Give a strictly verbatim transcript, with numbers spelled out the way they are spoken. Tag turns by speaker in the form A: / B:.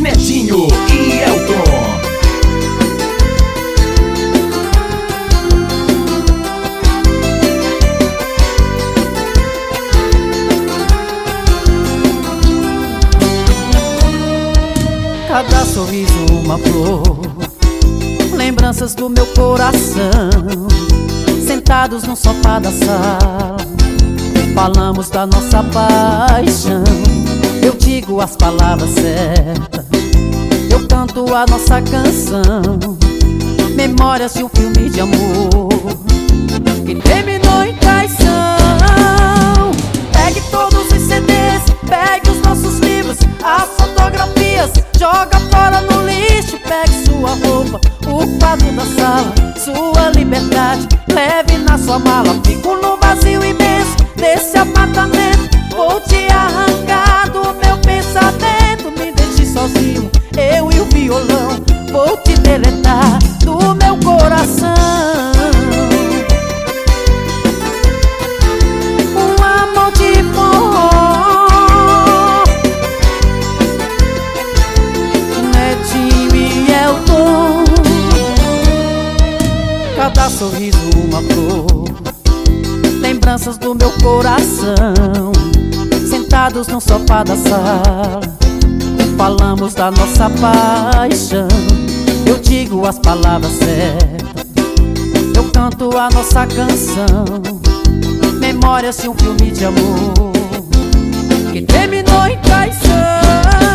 A: Netinho e Elton.
B: Cada sorriso uma flor, lembranças do meu coração. Sentados no sofá da sala, falamos da nossa paixão. Eu digo as palavras certas, eu canto a nossa canção. Memórias de um filme de amor que terminou em traição. Pegue todos os C Ds, pegue os nossos livros, as fotografias, joga fora no lixo. Pegue sua roupa, o quadro da sala, sua liberdade, leve na sua mala. Fico no vazio imenso desse apartamento, vou te arrancar do meu pensamento. Me deixe sozinho, eu e o violão, vou te deletar do meu coração. Um amor de forró, Netinho e Elton. Cada sorriso uma flor, lembranças do meu coração. Sentados no sofá da sala, falamos da nossa paixão. Eu digo as palavras certas, eu canto a nossa canção. Memórias de um filme de amor que terminou em traição.